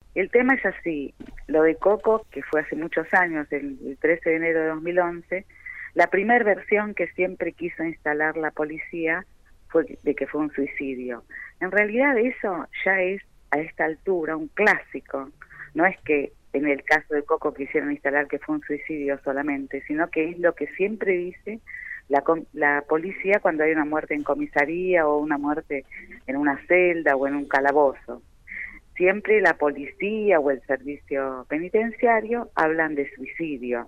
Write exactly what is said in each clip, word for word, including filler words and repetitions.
El tema es así, lo de Coco, que fue hace muchos años, el, el trece de enero de dos mil once, la primera versión que siempre quiso instalar la policía fue de que fue un suicidio. En realidad eso ya es a esta altura un clásico, no es que en el caso de Coco quisieron instalar que fue un suicidio solamente, sino que es lo que siempre dice la, la policía cuando hay una muerte en comisaría o una muerte en una celda o en un calabozo. Siempre la policía o el servicio penitenciario hablan de suicidio.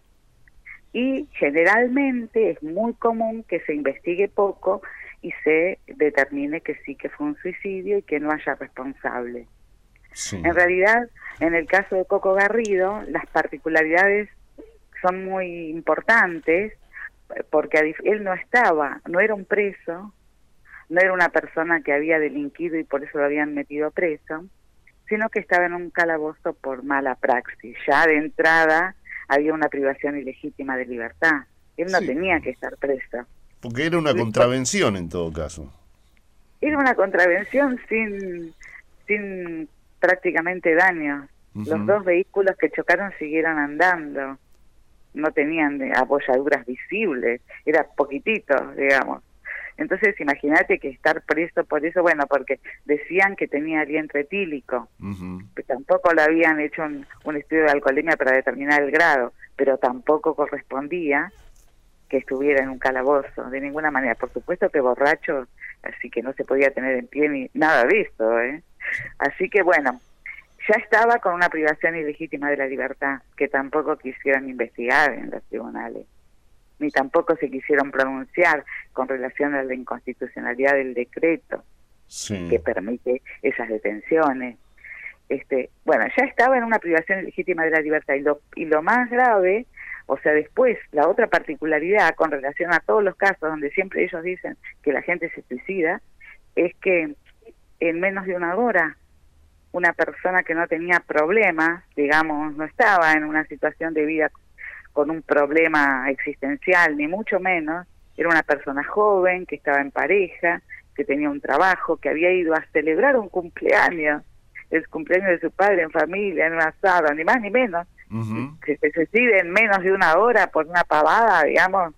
Y generalmente es muy común que se investigue poco y se determine que sí que fue un suicidio y que no haya responsable. Sí. En realidad, en el caso de Coco Garrido, las particularidades son muy importantes porque él no estaba, no era un preso, no era una persona que había delinquido y por eso lo habían metido preso, sino que estaba en un calabozo por mala praxis. Ya de entrada había una privación ilegítima de libertad. Él no sí. tenía que estar preso. Porque era una contravención en todo caso. Era una contravención sin, sin prácticamente daños. Uh-huh. Los dos vehículos que chocaron siguieron andando. No tenían apoyaduras visibles. Era poquitito, digamos. Entonces, imagínate que estar preso por eso, bueno, porque decían que tenía aliento etílico, uh-huh. que tampoco le habían hecho un, un estudio de alcoholemia para determinar el grado, pero tampoco correspondía que estuviera en un calabozo, de ninguna manera. Por supuesto que borracho, así que no se podía tener en pie ni nada de esto, ¿eh? Así que, bueno, ya estaba con una privación ilegítima de la libertad, que tampoco quisieron investigar en los tribunales, ni tampoco se quisieron pronunciar con relación a la inconstitucionalidad del decreto sí. que permite esas detenciones. Este, bueno, ya estaba en una privación ilegítima de la libertad y lo, y lo más grave, o sea, después, la otra particularidad con relación a todos los casos donde siempre ellos dicen que la gente se suicida, es que en menos de una hora una persona que no tenía problemas, digamos, no estaba en una situación de vida con un problema existencial, ni mucho menos, era una persona joven, que estaba en pareja, que tenía un trabajo, que había ido a celebrar un cumpleaños, el cumpleaños de su padre en familia, en un asado, ni más ni menos, uh-huh. que se suicide en menos de una hora por una pavada, digamos,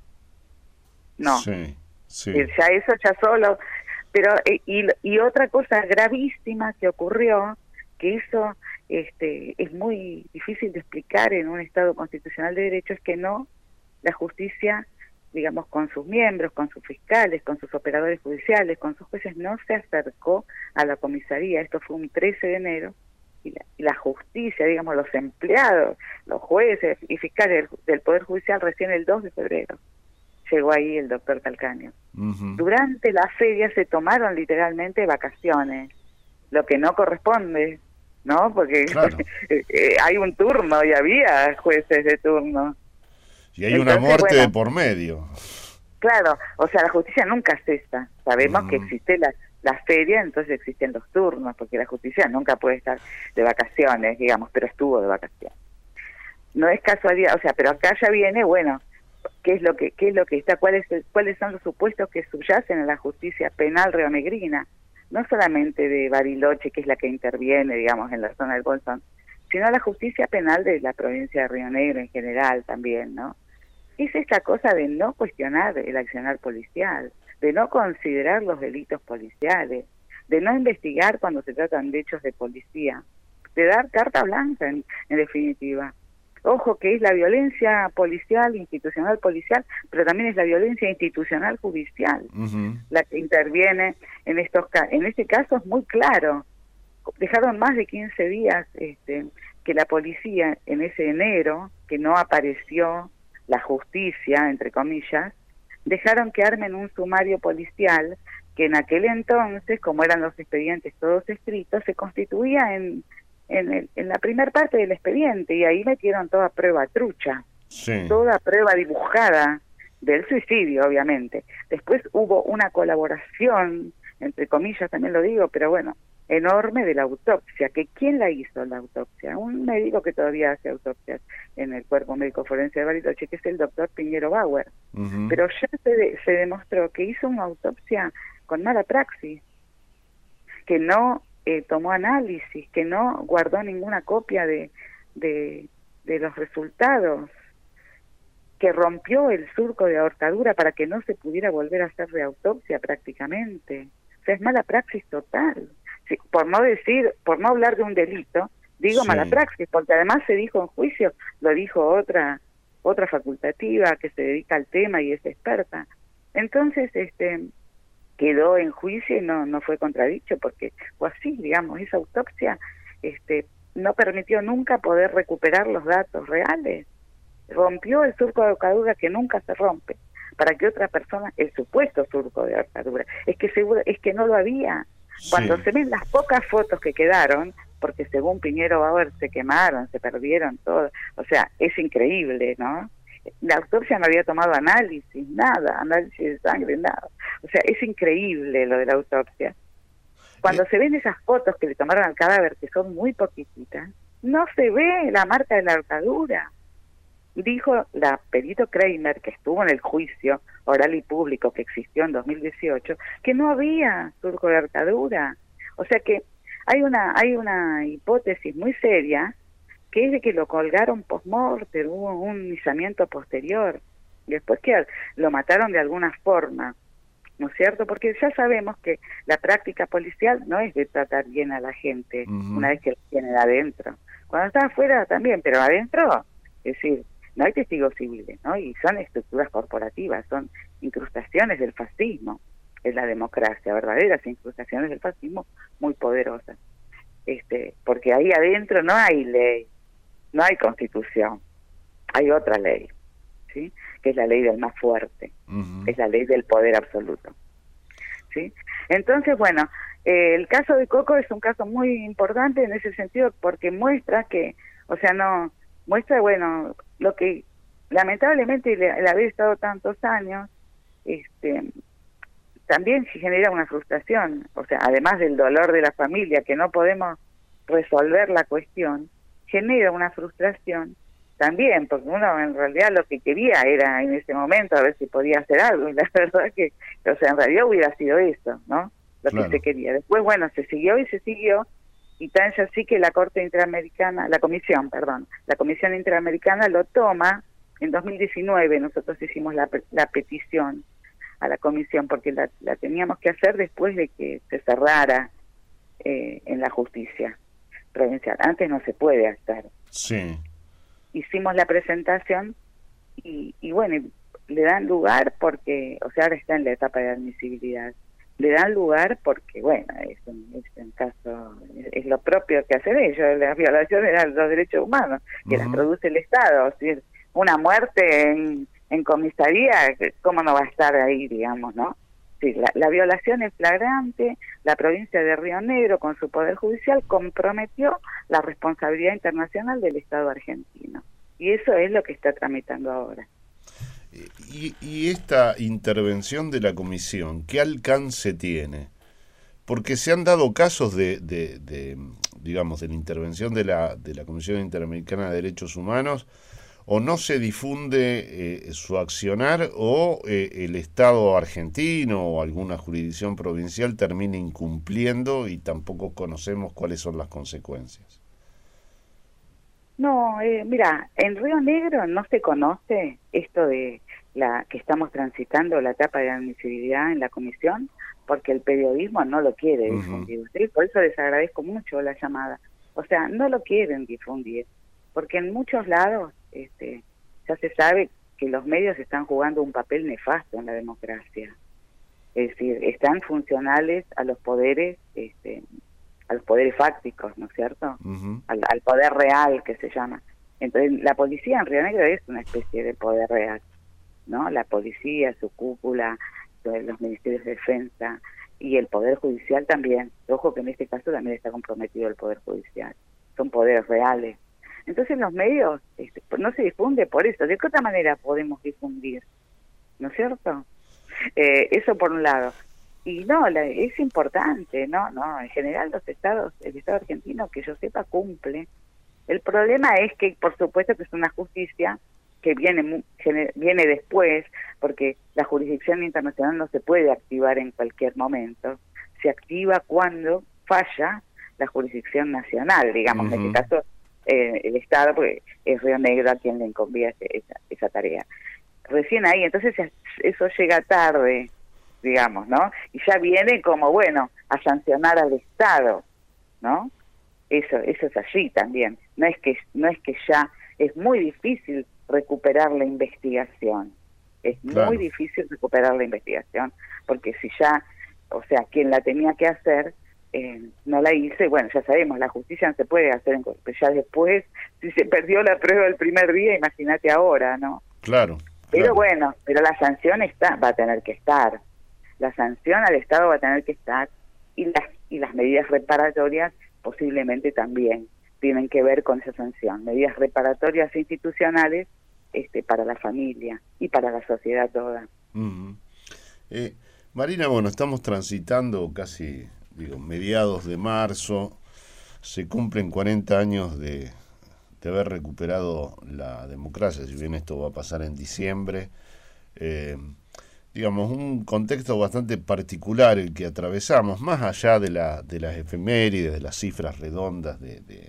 no. Sí, sí. Ya eso ya solo, pero, y, y otra cosa gravísima que ocurrió, que eso este es muy difícil de explicar en un Estado constitucional de derecho, es que no, la justicia, digamos, con sus miembros, con sus fiscales, con sus operadores judiciales, con sus jueces, no se acercó a la comisaría. Esto fue un trece de enero, y la, y la justicia, digamos, los empleados, los jueces y fiscales del, del Poder Judicial, recién el dos de febrero llegó ahí el doctor Calcaño. Uh-huh. Durante la feria se tomaron literalmente vacaciones, lo que no corresponde, ¿no? Porque claro. eh, hay un turno y había jueces de turno. Y hay Entonces, una muerte bueno, de por medio. Claro, o sea, la justicia nunca cesa. Sabemos uh-huh. que existe la, la feria, entonces existen los turnos, porque la justicia nunca puede estar de vacaciones, digamos, pero estuvo de vacaciones. No es casualidad, o sea, pero acá ya viene, bueno, ¿qué es lo que qué es lo que está? ¿Cuáles cuáles son los supuestos que subyacen en la justicia penal rionegrina? No solamente de Bariloche, que es la que interviene, digamos, en la zona del Bolsón, sino la justicia penal de la provincia de Río Negro en general también, ¿no? Es esta cosa de no cuestionar el accionar policial, de no considerar los delitos policiales, de no investigar cuando se tratan de hechos de policía, de dar carta blanca, en, en definitiva. Ojo que es la violencia policial, institucional policial, pero también es la violencia institucional judicial, uh-huh. la que interviene en estos casos. En este caso es muy claro. Dejaron más de quince días este, que la policía en ese enero, que no apareció la justicia, entre comillas, dejaron que armen un sumario policial que en aquel entonces, como eran los expedientes todos escritos, se constituía en... En, el, en la primera parte del expediente, y ahí metieron toda prueba trucha, sí. toda prueba dibujada del suicidio, obviamente. Después hubo una colaboración, entre comillas también lo digo, pero bueno, enorme de la autopsia, que ¿quién la hizo la autopsia? Un médico que todavía hace autopsias en el Cuerpo Médico Forense de Bariloche, que es el doctor Piñero Bauer. Uh-huh. Pero ya se, de, se demostró que hizo una autopsia con mala praxis, que no eh, tomó análisis, que no guardó ninguna copia de, de, de los resultados, que rompió el surco de ahorcadura para que no se pudiera volver a hacer reautopsia prácticamente. O sea, es mala praxis total. Sí, por no decir, por no hablar de un delito, digo sí. mala praxis, porque además se dijo en juicio, lo dijo otra otra facultativa que se dedica al tema y es experta. Entonces, este quedó en juicio y no no fue contradicho, porque fue así, digamos, esa autopsia este no permitió nunca poder recuperar los datos reales. Rompió el surco de ahorcadura que nunca se rompe, para que otra persona, el supuesto surco de ahorcadura, es que seguro, es que no lo había. Sí. Cuando se ven las pocas fotos que quedaron, porque según Piñero Bauer se quemaron, se perdieron todo, o sea, es increíble, ¿no? La autopsia no había tomado análisis, nada, análisis de sangre, nada. O sea, es increíble lo de la autopsia. Cuando eh. se ven esas fotos que le tomaron al cadáver, que son muy poquititas, no se ve la marca de la ahorcadura. Dijo la perito Kramer, que estuvo en el juicio oral y público que existió en dos mil dieciocho, que no había surco de ahorcadura. O sea que hay una hay una hipótesis muy seria, que es de que lo colgaron post-mortem, hubo un izamiento posterior, después que lo mataron de alguna forma, ¿no es cierto? Porque ya sabemos que la práctica policial no es de tratar bien a la gente uh-huh. una vez que lo tienen adentro. Cuando está afuera también, pero adentro, es decir, no hay testigos civiles, ¿no? Y son estructuras corporativas, son incrustaciones del fascismo, es la democracia, verdaderas incrustaciones del fascismo muy poderosas. Este, porque ahí adentro no hay ley, no hay constitución, hay otra ley, ¿sí? Que es la ley del más fuerte, uh-huh. es la ley del poder absoluto, ¿sí? Entonces, bueno, eh, el caso de Coco es un caso muy importante en ese sentido, porque muestra que, o sea, no... muestra, bueno, lo que lamentablemente el, el haber estado tantos años, este, también genera una frustración, o sea, además del dolor de la familia, que no podemos resolver la cuestión, genera una frustración también, porque uno en realidad lo que quería era en ese momento a ver si podía hacer algo, y la verdad que, o sea, en realidad hubiera sido eso, ¿no? Lo claro. que se quería. Después, bueno, se siguió y se siguió, y tan es así que la Corte Interamericana, la Comisión, perdón, la Comisión Interamericana lo toma en dos mil diecinueve, nosotros hicimos la, la petición a la Comisión, porque la, la teníamos que hacer después de que se cerrara eh, en la justicia provincial. Antes no se puede hacer. Sí. Hicimos la presentación y, y bueno, le dan lugar porque, o sea, ahora está en la etapa de admisibilidad. Le dan lugar porque, bueno, es un, es un caso, es lo propio que hacen ellos, las violaciones a los derechos humanos, que uh-huh. las produce el Estado. Es decir, una muerte en, en comisaría, ¿cómo no va a estar ahí, digamos, no? Sí, la, la violación es flagrante, la provincia de Río Negro, con su poder judicial, comprometió la responsabilidad internacional del Estado argentino. Y eso es lo que está tramitando ahora. Y, y esta intervención de la comisión, ¿qué alcance tiene? Porque se han dado casos de, de, de digamos, de la intervención de la, de la Comisión Interamericana de Derechos Humanos, o no se difunde eh, su accionar, o eh, el Estado argentino o alguna jurisdicción provincial termina incumpliendo y tampoco conocemos cuáles son las consecuencias. No, eh, mira, en Río Negro no se conoce esto de la que estamos transitando la etapa de admisibilidad en la comisión, porque el periodismo no lo quiere difundir. Uh-huh. Por eso les agradezco mucho la llamada. O sea, no lo quieren difundir, porque en muchos lados este, ya se sabe que los medios están jugando un papel nefasto en la democracia. Es decir, están funcionales a los poderes este, a los poderes fácticos, ¿no es cierto? Uh-huh. Al, al poder real, que se llama. Entonces, la policía en Río Negro es una especie de poder real, ¿no? La policía, su cúpula, los ministerios de defensa y el poder judicial también. Ojo que en este caso también está comprometido el poder judicial. Son poderes reales. Entonces, los medios este, no se difunde por eso. ¿De qué otra manera podemos difundir? ¿No es cierto? Eh, eso por un lado. Y no, la, es importante, no, no, en general los estados, el Estado argentino, que yo sepa, cumple. El problema es que, por supuesto, que es una justicia que viene viene después, porque la jurisdicción internacional no se puede activar en cualquier momento. Se activa cuando falla la jurisdicción nacional, digamos, Uh-huh. en este caso eh, el Estado, porque es Río Negro a quien le incumbía esa, esa tarea. Recién ahí, entonces eso llega tarde, digamos, ¿no? Y ya viene como, bueno, a sancionar al Estado, ¿no? Eso, eso es allí también. No es que, no es que ya es muy difícil recuperar la investigación. Es Claro. muy difícil recuperar la investigación, porque si ya, o sea, quien la tenía que hacer eh, no la hice, bueno, ya sabemos, la justicia no se puede hacer, en, pero ya después, si se perdió la prueba el primer día, imagínate ahora, ¿no? Claro. Pero claro. bueno, pero la sanción está, va a tener que estar. La sanción al Estado va a tener que estar, y las, y las medidas reparatorias posiblemente también tienen que ver con esa sanción. Medidas reparatorias institucionales este, para la familia y para la sociedad toda. Uh-huh. eh, Marina, bueno, estamos transitando casi, digo, mediados de marzo, se cumplen cuarenta años de, de haber recuperado la democracia, si bien esto va a pasar en diciembre, eh, digamos, un contexto bastante particular el que atravesamos, más allá de, la, de las efemérides, de las cifras redondas de, de,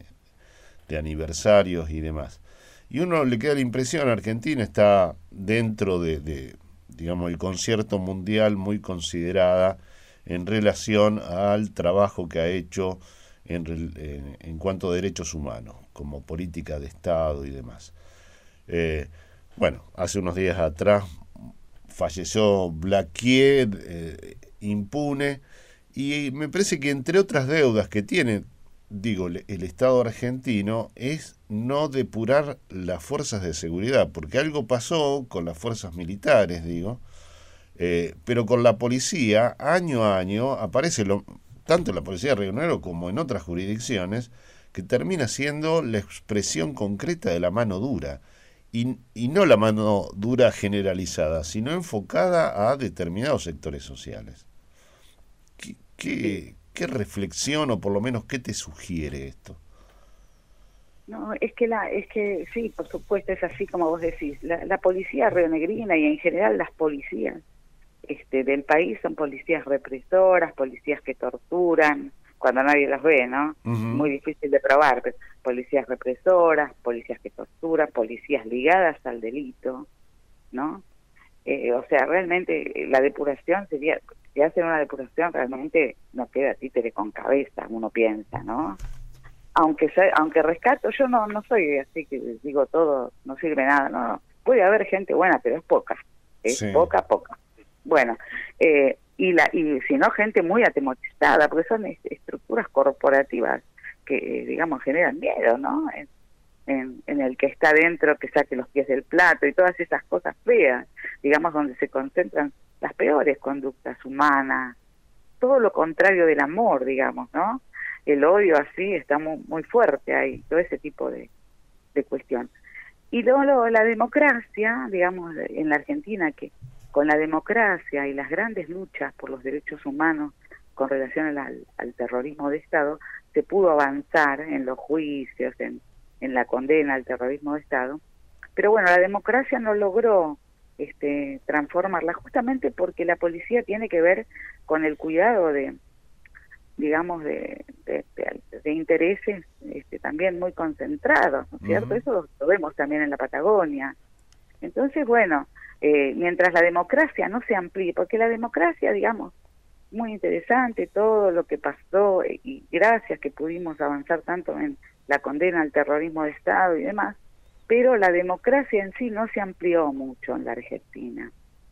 de aniversarios y demás. Y uno le queda la impresión, Argentina está dentro de, de, digamos, el concierto mundial muy considerada en relación al trabajo que ha hecho en, en, en cuanto a derechos humanos, como política de Estado y demás. Eh, bueno, hace unos días atrás falleció Blaquier, eh, impune, y me parece que entre otras deudas que tiene, digo, el Estado argentino, es no depurar las fuerzas de seguridad, porque algo pasó con las fuerzas militares, digo, eh, pero con la policía, año a año, aparece lo, tanto en la policía de Río Negro como en otras jurisdicciones, que termina siendo la expresión concreta de la mano dura. Y, y no la mano dura generalizada, sino enfocada a determinados sectores sociales. ¿Qué, qué, qué reflexión o por lo menos qué te sugiere esto? No, es que la, es que sí, por supuesto, es así como vos decís. La, la policía rionegrina y en general las policías este, del país son policías represoras, policías que torturan cuando nadie las ve, ¿no? Uh-huh. Muy difícil de probar, pero policías represoras, policías que torturan, policías ligadas al delito, ¿no? Eh, o sea, realmente la depuración sería, si hacen una depuración realmente no queda títere con cabeza, uno piensa, ¿no? Aunque aunque rescato, yo no no soy así que digo todo, no sirve nada, no, no. Puede haber gente buena, pero es poca, es sí. poca, poca. Bueno, eh, y la y si no, gente muy atemorizada, porque son est estructuras corporativas que, digamos, generan miedo, ¿no? En, en, en el que está dentro, que saque los pies del plato y todas esas cosas feas, digamos, donde se concentran las peores conductas humanas, todo lo contrario del amor, digamos, ¿no? El odio así está muy, muy fuerte ahí, todo ese tipo de, de cuestión. Y luego la democracia, digamos, en la Argentina, que con la democracia y las grandes luchas por los derechos humanos con relación al, al terrorismo de Estado, se pudo avanzar en los juicios, en, en la condena al terrorismo de Estado, pero bueno, la democracia no logró este, transformarla, justamente porque la policía tiene que ver con el cuidado de, digamos, de, de, de, de intereses este, también muy concentrados, ¿no es cierto? Uh-huh. Eso lo, lo vemos también en la Patagonia. Entonces, bueno, eh, mientras la democracia no se amplíe, porque la democracia, digamos, muy interesante todo lo que pasó eh, y gracias que pudimos avanzar tanto en la condena al terrorismo de Estado y demás, pero la democracia en sí no se amplió mucho en la Argentina.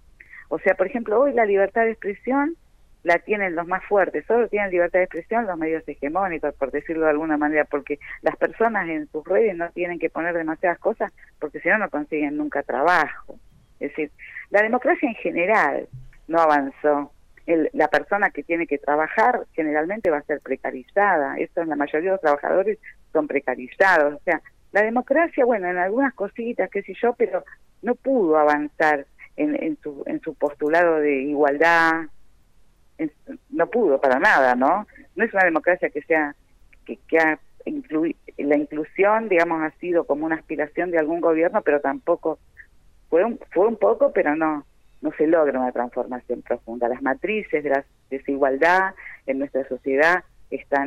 O sea, por ejemplo, hoy la libertad de expresión la tienen los más fuertes, solo tienen libertad de expresión los medios hegemónicos, por decirlo de alguna manera, porque las personas en sus redes no tienen que poner demasiadas cosas, porque si no, no consiguen nunca trabajo. Es decir, la democracia en general no avanzó. El, la persona que tiene que trabajar generalmente va a ser precarizada, eso en la mayoría de los trabajadores son precarizados. O sea, la democracia, bueno, en algunas cositas, qué sé yo, pero no pudo avanzar en, en, su, en su postulado de igualdad, no pudo para nada, ¿no? No es una democracia que sea, que, que ha incluido, la inclusión, digamos, ha sido como una aspiración de algún gobierno, pero tampoco, fue un, fue un poco, pero no, no se logra una transformación profunda. Las matrices de la desigualdad en nuestra sociedad están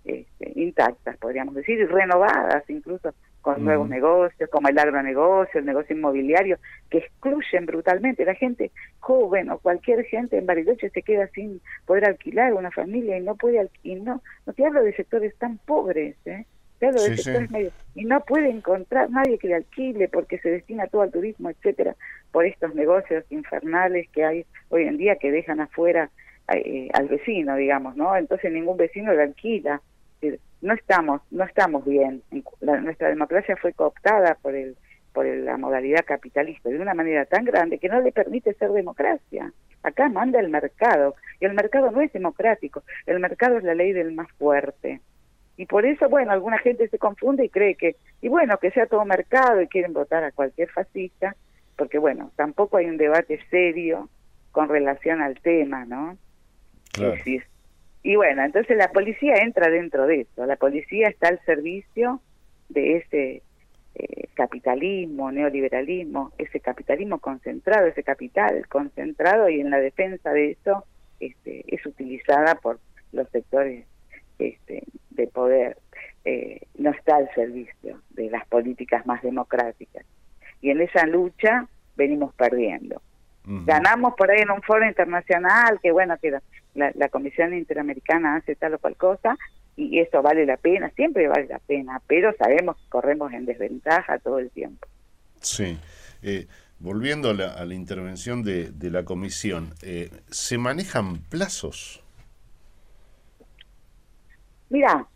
este, intactas, podríamos decir, y renovadas incluso con Uh-huh. nuevos negocios, como el agronegocio, el negocio inmobiliario, que excluyen brutalmente. La gente joven o cualquier gente en Bariloche se queda sin poder alquilar una familia y no puede alquilar. Y no, no te hablo de sectores tan pobres, ¿eh? Te hablo de Sí, sectores sí. medios. Y no puede encontrar nadie que le alquile porque se destina todo al turismo, etcétera, por estos negocios infernales que hay hoy en día que dejan afuera eh, al vecino, digamos, ¿no? Entonces ningún vecino le alquila. No estamos, no estamos bien. La, nuestra democracia fue cooptada por el, por el, la modalidad capitalista de una manera tan grande que no le permite ser democracia. Acá manda el mercado, y el mercado no es democrático, el mercado es la ley del más fuerte. Y por eso, bueno, alguna gente se confunde y cree que, y bueno, que sea todo mercado y quieren votar a cualquier fascista, porque bueno, tampoco hay un debate serio con relación al tema, ¿no? Claro. Es decir, y bueno, entonces la policía entra dentro de eso, la policía está al servicio de ese eh, capitalismo, neoliberalismo, ese capitalismo concentrado, ese capital concentrado, y en la defensa de eso este, es utilizada por los sectores este, de poder, eh, no está al servicio de las políticas más democráticas. Y en esa lucha venimos perdiendo. Uh-huh. Ganamos por ahí en un foro internacional, que bueno, que la, la, la Comisión Interamericana hace tal o cual cosa, y eso vale la pena, siempre vale la pena, pero sabemos que corremos en desventaja todo el tiempo. Sí. Eh, volviendo a la, a la intervención de, de la Comisión, eh, ¿se manejan plazos? Mira,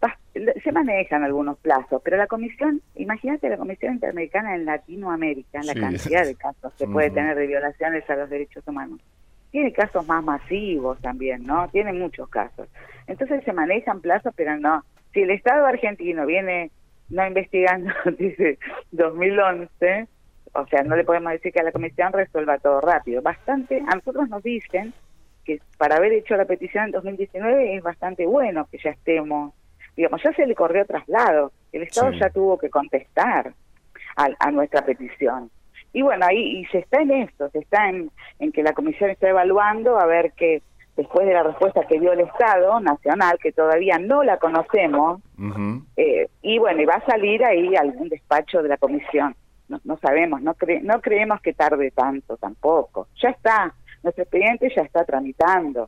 se manejan algunos plazos, pero la comisión, imagínate la Comisión Interamericana en Latinoamérica, en la sí. cantidad de casos que uh-huh. puede tener de violaciones a los derechos humanos. Tiene casos más masivos también, ¿no? Tiene muchos casos. Entonces se manejan plazos, pero no. Si el Estado argentino viene no investigando, dice dos mil once, o sea, no le podemos decir que a la comisión resuelva todo rápido. Bastante, a nosotros nos dicen que para haber hecho la petición en dos mil diecinueve es bastante bueno que ya estemos, digamos, ya se le corrió traslado, el Estado sí. ya tuvo que contestar a, a nuestra petición. Y bueno, ahí y se está en esto, se está en, en que la comisión está evaluando a ver que después de la respuesta que dio el Estado Nacional, que todavía no la conocemos, uh-huh. eh, y bueno, y va a salir ahí algún despacho de la comisión. No, no sabemos, no, cre, no creemos que tarde tanto tampoco. Ya está, nuestro expediente ya está tramitando.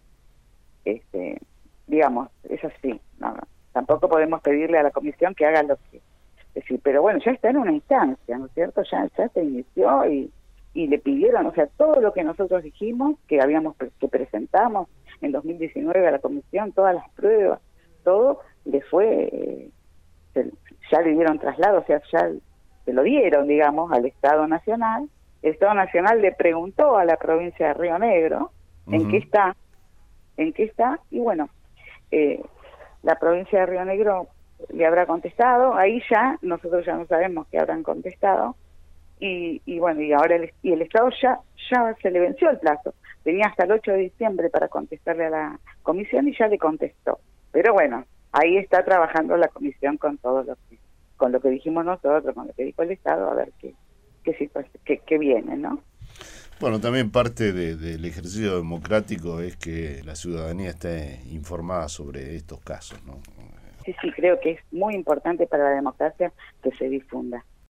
Este, digamos, es así. No, no, tampoco podemos pedirle a la comisión que haga lo que... decir, pero bueno, ya está en una instancia, ¿no es cierto? Ya, ya se inició y, y le pidieron, o sea, todo lo que nosotros dijimos, que habíamos que presentamos en dos mil diecinueve a la comisión, todas las pruebas, todo, le fue, eh, se, ya le dieron traslado, o sea, ya se lo dieron, digamos, al Estado Nacional. El Estado Nacional le preguntó a la provincia de Río Negro uh-huh. en qué está, en qué está, y bueno, eh, la provincia de Río Negro le habrá contestado, ahí ya, nosotros ya no sabemos que habrán contestado, y, y bueno, y ahora el, y el Estado ya, ya se le venció el plazo, tenía hasta el ocho de diciembre para contestarle a la comisión y ya le contestó, pero bueno, ahí está trabajando la comisión con todo lo que, con lo que dijimos nosotros, con lo que dijo el Estado, a ver qué, qué, qué, qué viene, ¿no? Bueno, también parte de, del ejercicio democrático es que la ciudadanía esté informada sobre estos casos, ¿no? Sí, sí, creo que es muy importante para la democracia que se difunda.